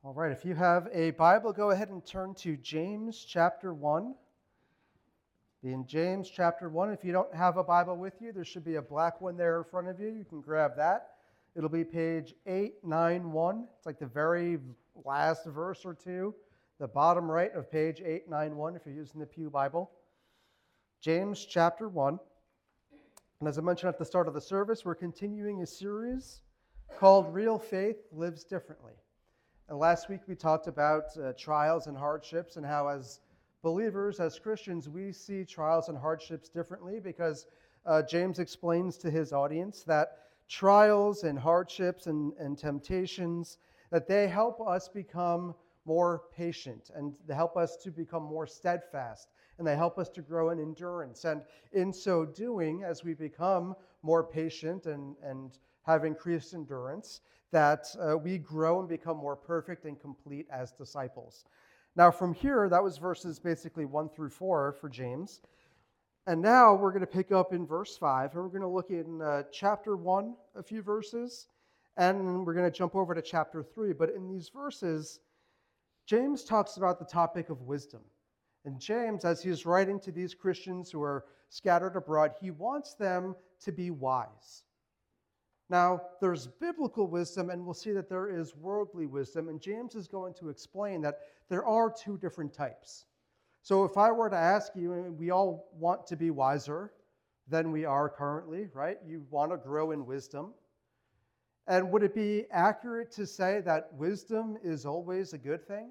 All right, if you have a Bible, go ahead and turn to James chapter 1. In James chapter 1, if you don't have a Bible with you, there should be a black one there in front of you. You can grab that. It'll be page 891. It's like the very last verse or two, the bottom right of page 891 if you're using the Pew Bible. James chapter 1. And as I mentioned at the start of the service, we're continuing a series called Real Faith Lives Differently. And last week we talked about trials and hardships and how as believers, as Christians, we see trials and hardships differently because James explains to his audience that trials and hardships and temptations, that they help us become more patient and they help us to become more steadfast and they help us to grow in endurance. And in so doing, as we become more patient and have increased endurance, that we grow and become more perfect and complete as disciples. Now from here, that was verses basically 1 through 4 for James. And now we're going to pick up in verse 5, and we're going to look in chapter 1, a few verses, and we're going to jump over to chapter 3. But in these verses, James talks about the topic of wisdom. And James, as he's writing to these Christians who are scattered abroad, he wants them to be wise. Now, there's biblical wisdom, and we'll see that there is worldly wisdom, and James is going to explain that there are two different types. So if I were to ask you, and we all want to be wiser than we are currently, right? You want to grow in wisdom. And would it be accurate to say that wisdom is always a good thing?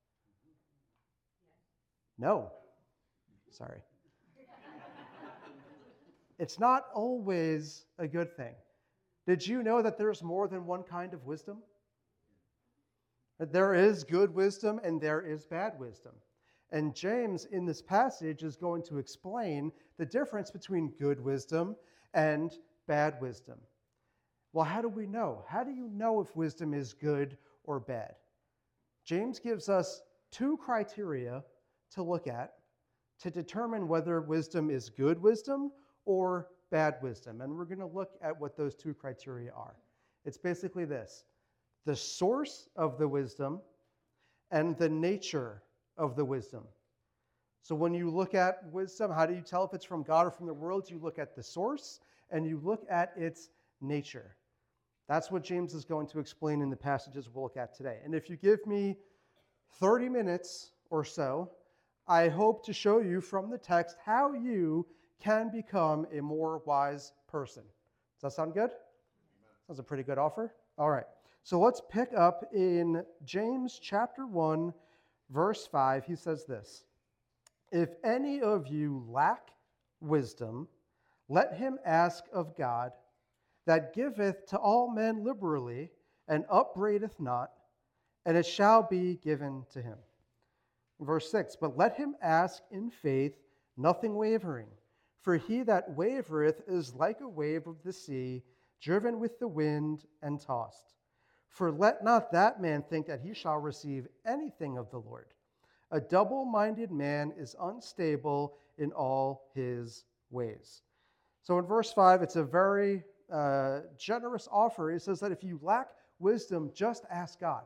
No. Sorry. It's not always a good thing. Did you know that there's more than one kind of wisdom? That there is good wisdom and there is bad wisdom. And James, in this passage, is going to explain the difference between good wisdom and bad wisdom. Well, how do we know? How do you know if wisdom is good or bad? James gives us two criteria to look at to determine whether wisdom is good wisdom or bad wisdom. And we're going to look at what those two criteria are. It's basically this: the source of the wisdom and the nature of the wisdom. So when you look at wisdom, how do you tell if it's from God or from the world? You look at the source and you look at its nature. That's what James is going to explain in the passages we'll look at today. And if you give me 30 minutes or so, I hope to show you from the text how you can become a more wise person. Does that sound good? Sounds a pretty good offer. All right. So let's pick up in James chapter 1, verse 5. He says this: "If any of you lack wisdom, let him ask of God, that giveth to all men liberally, and upbraideth not, and it shall be given to him." Verse 6, "But let him ask in faith, nothing wavering. For he that wavereth is like a wave of the sea, driven with the wind and tossed. For let not that man think that he shall receive anything of the Lord. A double-minded man is unstable in all his ways." So in verse 5, it's a very generous offer. It says that if you lack wisdom, just ask God.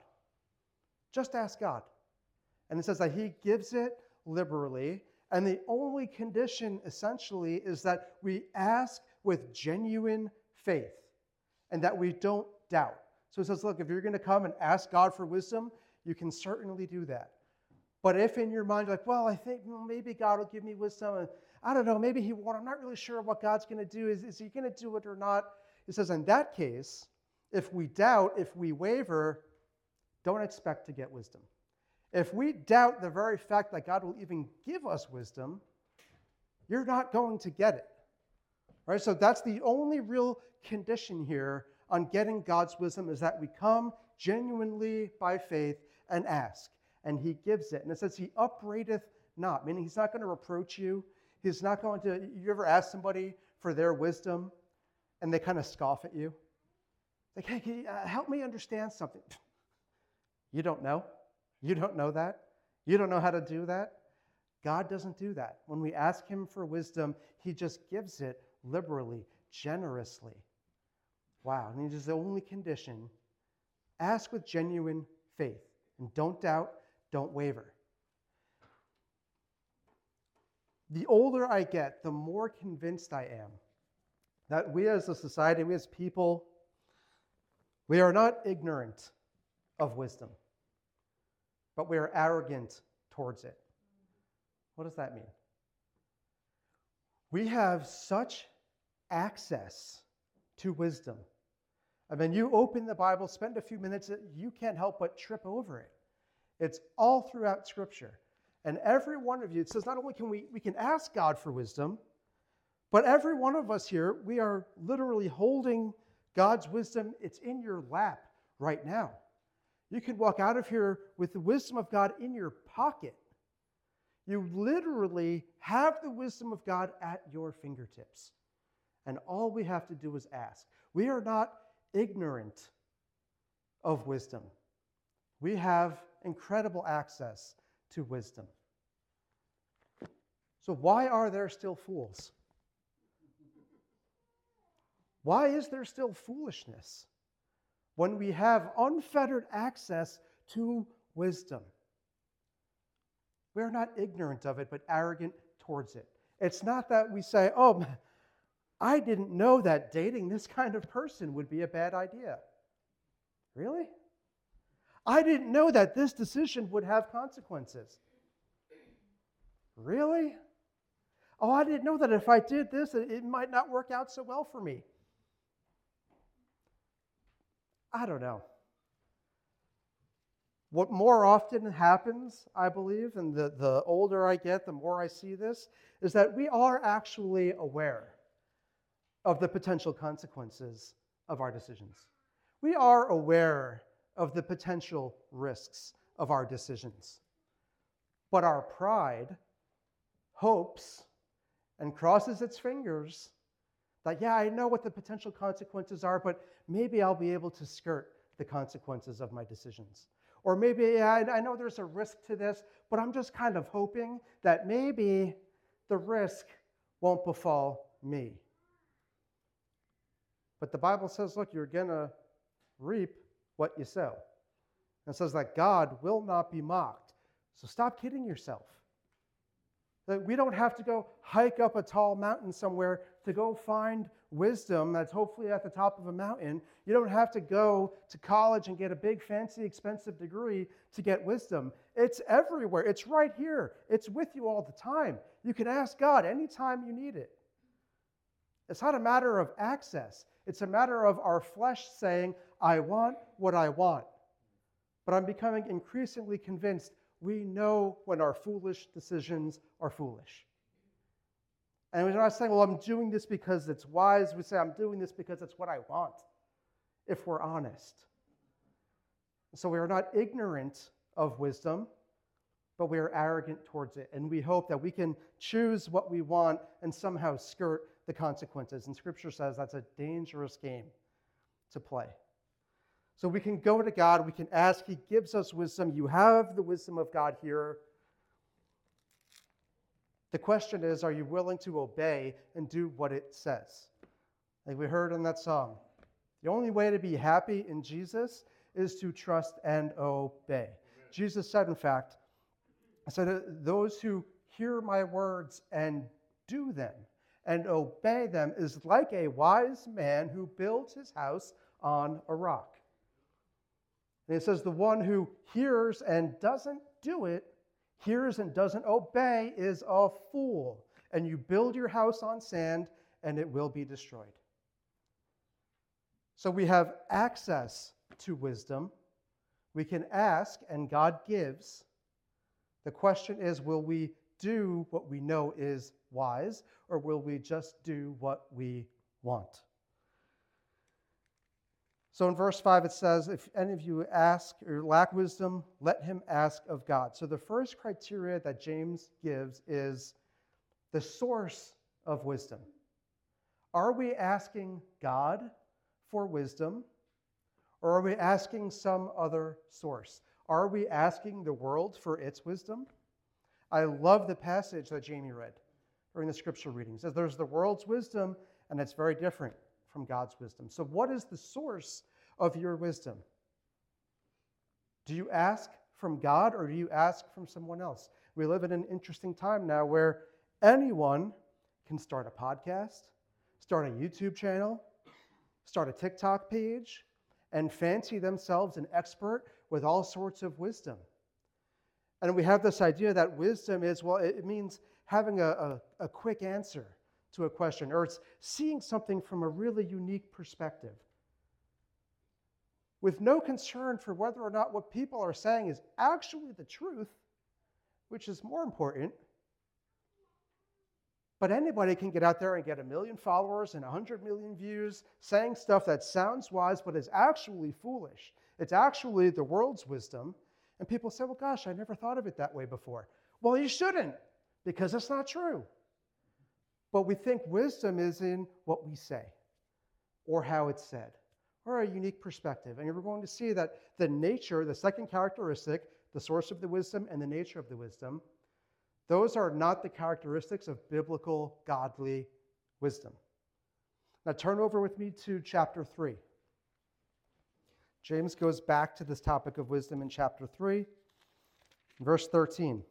Just ask God. And it says that he gives it liberally. And the only condition, essentially, is that we ask with genuine faith and that we don't doubt. So it says, look, if you're going to come and ask God for wisdom, you can certainly do that. But if in your mind you're like, well, I think maybe God will give me wisdom, and I don't know, maybe he won't, I'm not really sure what God's going to do. Is he going to do it or not? It says, in that case, if we doubt, if we waver, don't expect to get wisdom. If we doubt the very fact that God will even give us wisdom, you're not going to get it. Right? So that's the only real condition here on getting God's wisdom, is that we come genuinely by faith and ask. And he gives it. And it says he upbraideth not, meaning he's not going to reproach you. He's not going to, you ever ask somebody for their wisdom and they kind of scoff at you? Like, hey, can you, help me understand something. You don't know? You don't know that? You don't know how to do that? God doesn't do that. When we ask him for wisdom, he just gives it liberally, generously. Wow. And it is the only condition. Ask with genuine faith. And don't doubt, don't waver. The older I get, the more convinced I am that we as a society, we as people, we are not ignorant of wisdom, but we are arrogant towards it. What does that mean? We have such access to wisdom. I mean, you open the Bible, spend a few minutes, you can't help but trip over it. It's all throughout Scripture. And every one of you, it says not only can we can ask God for wisdom, but every one of us here, we are literally holding God's wisdom. It's in your lap right now. You can walk out of here with the wisdom of God in your pocket. You literally have the wisdom of God at your fingertips. And all we have to do is ask. We are not ignorant of wisdom. We have incredible access to wisdom. So why are there still fools? Why is there still foolishness when we have unfettered access to wisdom? We're not ignorant of it, but arrogant towards it. It's not that we say, oh, I didn't know that dating this kind of person would be a bad idea. Really? I didn't know that this decision would have consequences. Really? Oh, I didn't know that if I did this, it might not work out so well for me. I don't know. What more often happens, I believe, and the older I get, the more I see this, is that we are actually aware of the potential consequences of our decisions. We are aware of the potential risks of our decisions. But our pride hopes and crosses its fingers that, yeah, I know what the potential consequences are, but maybe I'll be able to skirt the consequences of my decisions. Or maybe, yeah, I know there's a risk to this, but I'm just kind of hoping that maybe the risk won't befall me. But the Bible says, look, you're going to reap what you sow. And it says that God will not be mocked. So stop kidding yourself. That we don't have to go hike up a tall mountain somewhere to go find wisdom that's hopefully at the top of a mountain. You don't have to go to college and get a big, fancy, expensive degree to get wisdom. It's everywhere. It's right here. It's with you all the time. You can ask God anytime you need it. It's not a matter of access. It's a matter of our flesh saying, I want what I want. But I'm becoming increasingly convinced we know when our foolish decisions are foolish. And we're not saying, well, I'm doing this because it's wise. We say, I'm doing this because it's what I want, if we're honest. So we are not ignorant of wisdom, but we are arrogant towards it. And we hope that we can choose what we want and somehow skirt the consequences. And Scripture says that's a dangerous game to play. So we can go to God, we can ask, He gives us wisdom. You have the wisdom of God here. The question is, are you willing to obey and do what it says? Like we heard in that song, the only way to be happy in Jesus is to trust and obey. Amen. Jesus said, in fact, I said, those who hear my words and do them and obey them is like a wise man who builds his house on a rock. And it says the one who hears and doesn't do it, hears and doesn't obey, is a fool. And you build your house on sand, and it will be destroyed. So we have access to wisdom. We can ask, and God gives. The question is, will we do what we know is wise, or will we just do what we want? So in verse 5 it says, if any of you ask or lack wisdom, let him ask of God. So the first criteria that James gives is the source of wisdom. Are we asking God for wisdom, or are we asking some other source? Are we asking the world for its wisdom? I love the passage that Jamie read during the scripture reading. It says there's the world's wisdom, and it's very different from God's wisdom. So what is the source of your wisdom? Do you ask from God or do you ask from someone else? We live in an interesting time now where anyone can start a podcast, start a YouTube channel, start a TikTok page, and fancy themselves an expert with all sorts of wisdom. And we have this idea that wisdom is, well, it means having a quick answer to a question, or it's seeing something from a really unique perspective, with no concern for whether or not what people are saying is actually the truth, which is more important. But anybody can get out there and get 1 million followers and 100 million views saying stuff that sounds wise but is actually foolish. It's actually the world's wisdom. And people say, well, gosh, I never thought of it that way before. Well, you shouldn't, because it's not true. But we think wisdom is in what we say or how it's said or a unique perspective. And you're going to see that the nature, the second characteristic, the source of the wisdom and the nature of the wisdom, those are not the characteristics of biblical, godly wisdom. Now turn over with me to chapter 3. James goes back to this topic of wisdom in chapter 3, verse 13.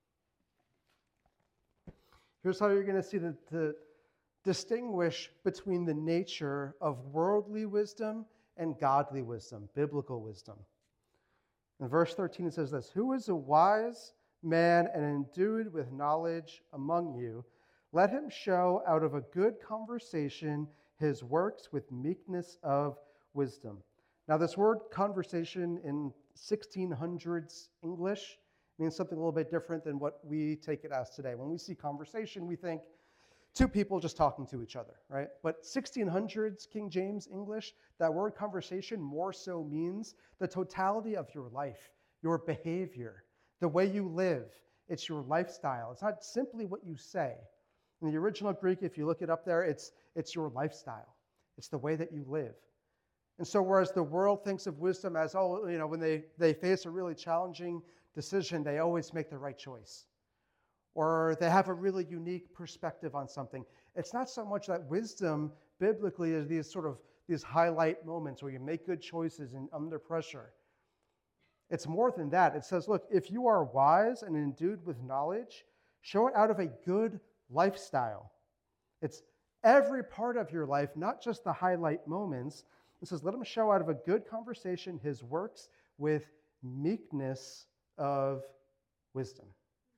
Here's how you're going to see the distinguish between the nature of worldly wisdom and godly wisdom, biblical wisdom. In verse 13 it says this, "Who is a wise man and endued with knowledge among you? Let him show out of a good conversation his works with meekness of wisdom." Now this word conversation in 1600s English means something a little bit different than what we take it as today. When we see conversation, we think two people just talking to each other, right? But 1600s King James English, that word conversation more so means the totality of your life, your behavior, the way you live. It's your lifestyle. It's not simply what you say. In the original Greek, if you look it up there, it's your lifestyle. It's the way that you live. And so whereas the world thinks of wisdom as, when they face a really challenging decision, they always make the right choice. Or they have a really unique perspective on something. It's not so much that wisdom biblically is these highlight moments where you make good choices under pressure. It's more than that. It says, look, if you are wise and endued with knowledge, show it out of a good lifestyle. It's every part of your life, not just the highlight moments. It says, let him show out of a good conversation his works with meekness of wisdom.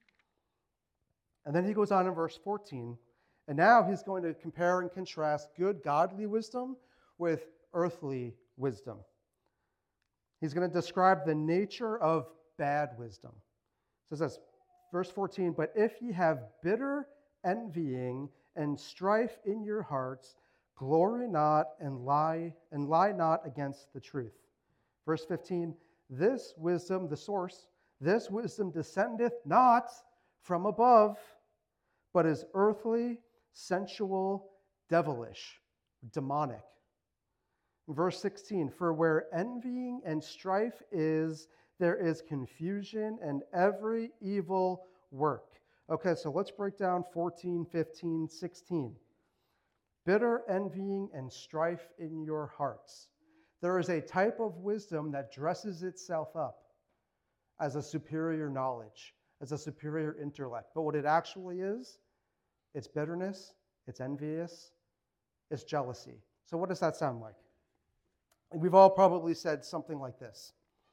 And then he goes on in verse 14, and now he's going to compare and contrast good godly wisdom with earthly wisdom. He's going to describe the nature of bad wisdom. It says this, verse 14, "But if ye have bitter envying and strife in your hearts, glory not and lie not against the truth." Verse 15, "This wisdom," the source, "this wisdom descendeth not from above, but is earthly, sensual, devilish," demonic. Verse 16, "For where envying and strife is, there is confusion and every evil work." Okay, so let's break down 14, 15, 16. Bitter envying and strife in your hearts. There is a type of wisdom that dresses itself up as a superior knowledge, as a superior intellect. But what it actually is, it's bitterness, it's envious, it's jealousy. So what does that sound like? We've all probably said something like this.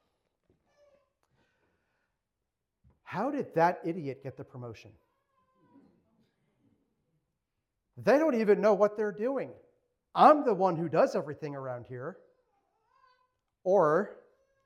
How did that idiot get the promotion? They don't even know what they're doing. I'm the one who does everything around here. Or,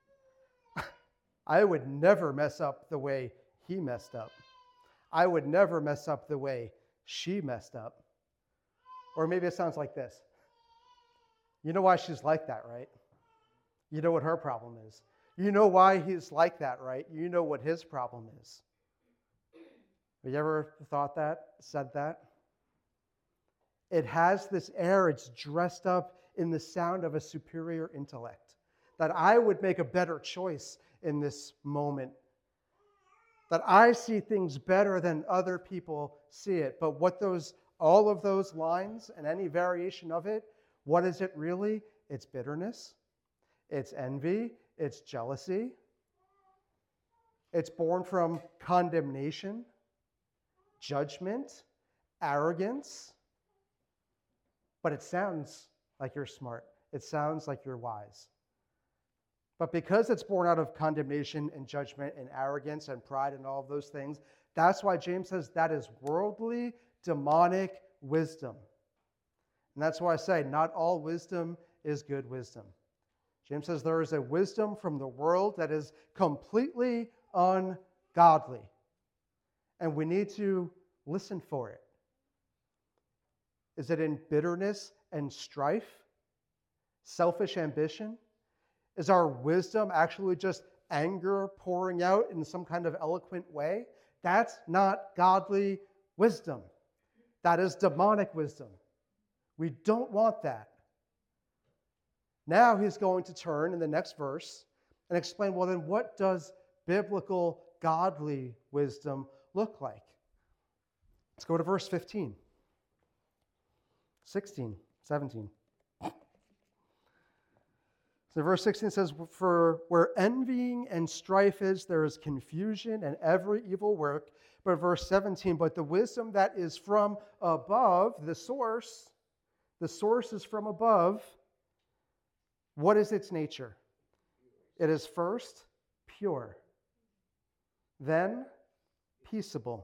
I would never mess up the way he messed up. I would never mess up the way she messed up. Or maybe it sounds like this. You know why she's like that, right? You know what her problem is. You know why he's like that, right? You know what his problem is. Have you ever thought that, said that? It has this air, it's dressed up in the sound of a superior intellect. That I would make a better choice in this moment. That I see things better than other people see it. But all of those lines and any variation of it, what is it really? It's bitterness, it's envy, it's jealousy. It's born from condemnation, judgment, arrogance, but it sounds like you're smart. It sounds like you're wise. But because it's born out of condemnation and judgment and arrogance and pride and all of those things, that's why James says that is worldly, demonic wisdom. And that's why I say not all wisdom is good wisdom. James says there is a wisdom from the world that is completely ungodly. And we need to listen for it. Is it in bitterness and strife? Selfish ambition? Is our wisdom actually just anger pouring out in some kind of eloquent way? That's not godly wisdom. That is demonic wisdom. We don't want that. Now he's going to turn in the next verse and explain, well, then what does biblical godly wisdom look like? Let's go to verse 15, 16, 17. So verse 16 says, for where envying and strife is, there is confusion and every evil work. But verse 17, but the wisdom that is from above, the source is from above. What is its nature? It is first pure, then peaceable,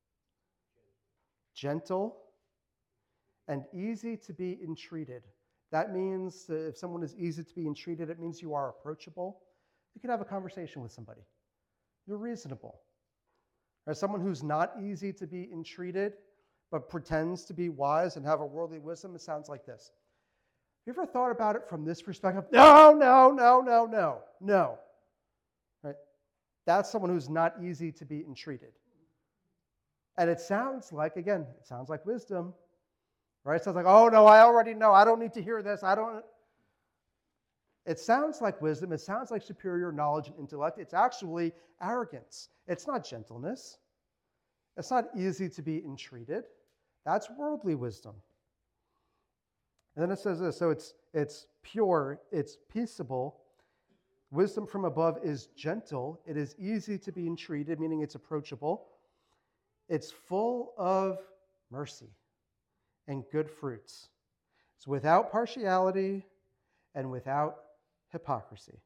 gentle, and easy to be entreated. That means if someone is easy to be entreated, it means you are approachable. You can have a conversation with somebody. You're reasonable. Or someone who's not easy to be entreated, but pretends to be wise and have a worldly wisdom, it sounds like this. Have you ever thought about it from this perspective? No. Right? That's someone who's not easy to be entreated. And it sounds like, again, it sounds like wisdom. Right? It sounds like, oh no, I already know. I don't need to hear this. It sounds like wisdom. It sounds like superior knowledge and intellect. It's actually arrogance. It's not gentleness. It's not easy to be entreated. That's worldly wisdom. And then it says this, so it's pure, it's peaceable. Wisdom from above is gentle. It is easy to be entreated, meaning it's approachable. It's full of mercy and good fruits. It's without partiality and without hypocrisy.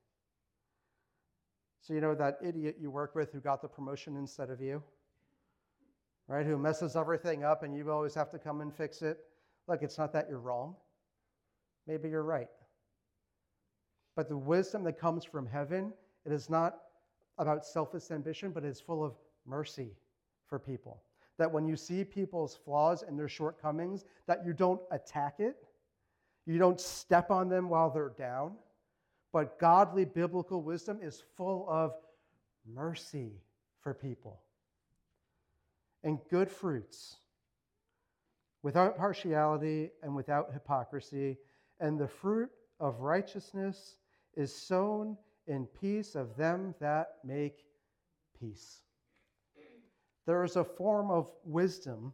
So you know that idiot you work with who got the promotion instead of you? Right? Who messes everything up and you always have to come and fix it? Look, it's not that you're wrong. Maybe you're right. But the wisdom that comes from heaven, it is not about selfish ambition, but it's full of mercy for people. That when you see people's flaws and their shortcomings, that you don't attack it. You don't step on them while they're down. But godly biblical wisdom is full of mercy for people. And good fruits, without partiality and without hypocrisy. And the fruit of righteousness is sown in peace of them that make peace. There is a form of wisdom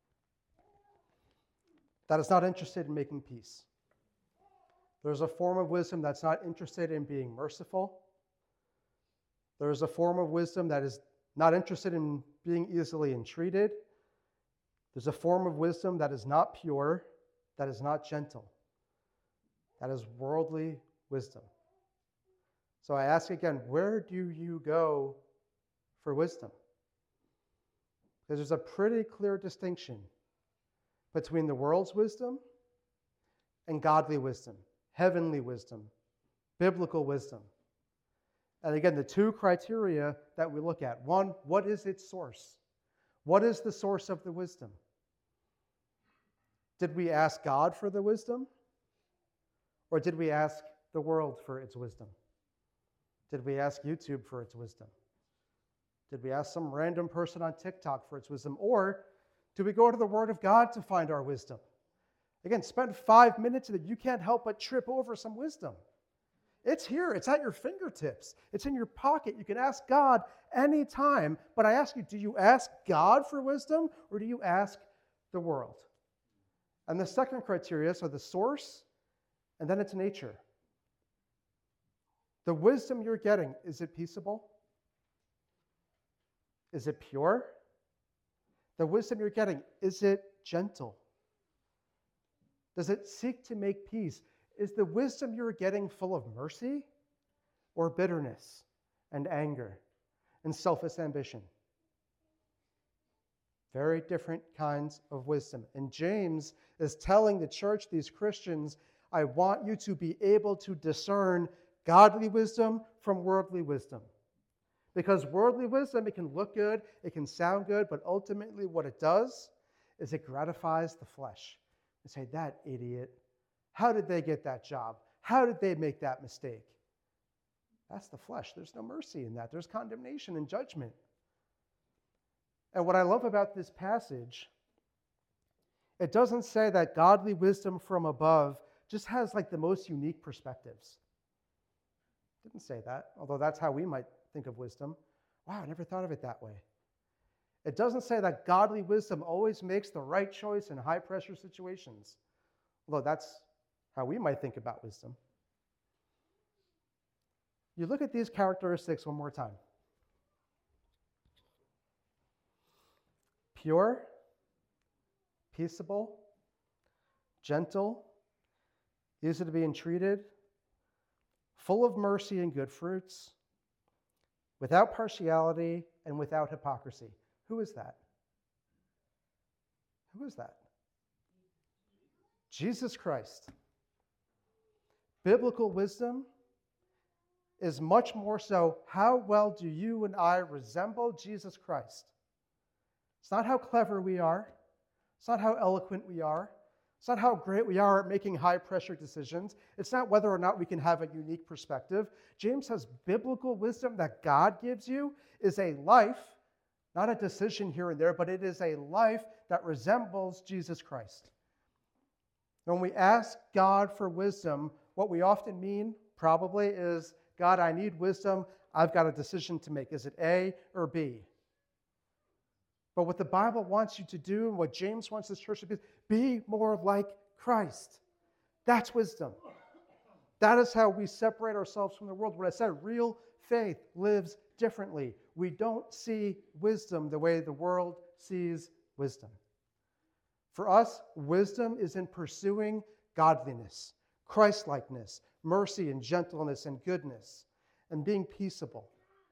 that is not interested in making peace. There's a form of wisdom that's not interested in being merciful. There is a form of wisdom that is not interested in being easily entreated. There's a form of wisdom that is not pure, that is not gentle. That is worldly wisdom. So I ask again, where do you go for wisdom? Because there's a pretty clear distinction between the world's wisdom and godly wisdom, heavenly wisdom, biblical wisdom. And again, the two criteria that we look at. One, what is its source? What is the source of the wisdom? Did we ask God for the wisdom? Or did we ask the world for its wisdom? Did we ask YouTube for its wisdom? Did we ask some random person on TikTok for its wisdom? Or do we go to the Word of God to find our wisdom? Again, spend 5 minutes that you can't help but trip over some wisdom. It's here. It's at your fingertips. It's in your pocket. You can ask God anytime. But I ask you, do you ask God for wisdom or do you ask the world? And the second criteria, so the source, and then its nature. The wisdom you're getting, is it peaceable? Is it pure? The wisdom you're getting, is it gentle? Does it seek to make peace? Is the wisdom you're getting full of mercy or bitterness and anger and selfish ambition? Very different kinds of wisdom. And James is telling the church, these Christians, I want you to be able to discern godly wisdom from worldly wisdom. Because worldly wisdom, it can look good, it can sound good, but ultimately what it does is it gratifies the flesh. And say, that idiot, how did they get that job? How did they make that mistake? That's the flesh. There's no mercy in that. There's condemnation and judgment. And what I love about this passage, it doesn't say that godly wisdom from above just has like the most unique perspectives. It didn't say that, although that's how we might think of wisdom. Wow, I never thought of it that way. It doesn't say that godly wisdom always makes the right choice in high-pressure situations, although that's how we might think about wisdom. You look at these characteristics one more time. Pure, peaceable, gentle, easy to be entreated, full of mercy and good fruits, without partiality and without hypocrisy. Who is that? Who is that? Jesus Christ. Biblical wisdom is much more so, how well do you and I resemble Jesus Christ? It's not how clever we are. It's not how eloquent we are. It's not how great we are at making high-pressure decisions. It's not whether or not we can have a unique perspective. James says biblical wisdom that God gives you is a life, not a decision here and there, but it is a life that resembles Jesus Christ. When we ask God for wisdom, what we often mean probably is, God, I need wisdom. I've got a decision to make. Is it A or B? But what the Bible wants you to do, and what James wants this church to be more like Christ. That's wisdom. That is how we separate ourselves from the world. What I said, real faith lives differently. We don't see wisdom the way the world sees wisdom. For us, wisdom is in pursuing godliness, Christ-likeness, mercy and gentleness and goodness, and being peaceable.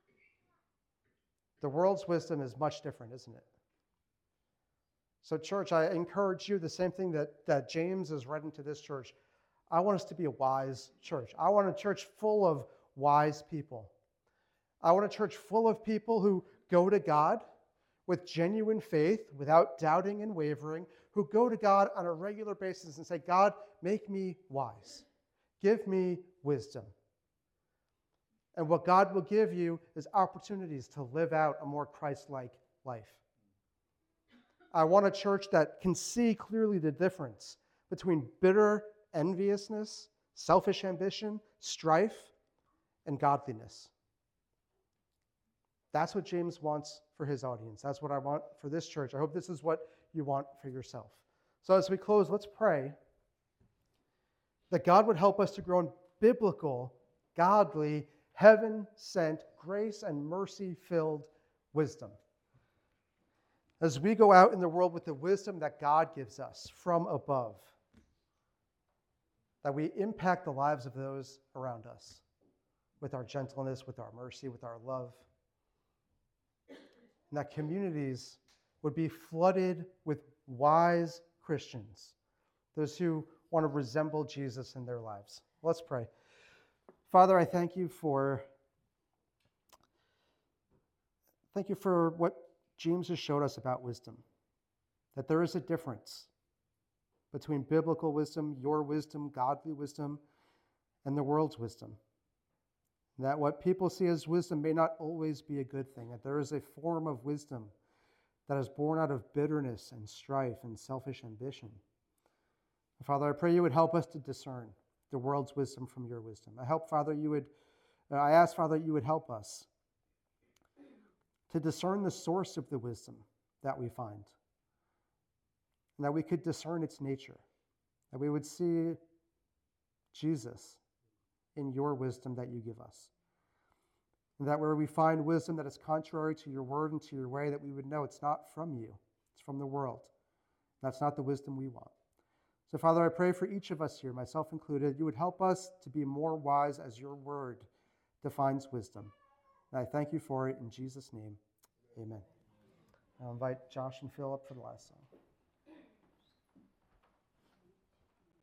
The world's wisdom is much different, isn't it? So, church, I encourage you, the same thing that James has read into this church. I want us to be a wise church. I want a church full of wise people. I want a church full of people who go to God with genuine faith, without doubting and wavering, who go to God on a regular basis and say, God, make me wise. Give me wisdom. And what God will give you is opportunities to live out a more Christ-like life. I want a church that can see clearly the difference between bitter enviousness, selfish ambition, strife, and godliness. That's what James wants for his audience. That's what I want for this church. I hope this is what you want for yourself. So as we close, let's pray that God would help us to grow in biblical, godly, heaven-sent, grace and mercy-filled wisdom. As we go out in the world with the wisdom that God gives us from above, that we impact the lives of those around us with our gentleness, with our mercy, with our love, and that communities would be flooded with wise Christians, those who want to resemble Jesus in their lives. Let's pray. Father, I thank you for what James has showed us about wisdom, that there is a difference between biblical wisdom, your wisdom, godly wisdom, and the world's wisdom. That what people see as wisdom may not always be a good thing, that there is a form of wisdom that is born out of bitterness and strife and selfish ambition. Father, I pray you would help us to discern the world's wisdom from your wisdom. I ask, Father, you would help us to discern the source of the wisdom that we find, and that we could discern its nature, that we would see Jesus in your wisdom that you give us. And that where we find wisdom that is contrary to your word and to your way, that we would know it's not from you, it's from the world. That's not the wisdom we want. So, Father, I pray for each of us here, myself included, you would help us to be more wise as your word defines wisdom. And I thank you for it in Jesus' name. Amen. I'll invite Josh and Phil up for the last song.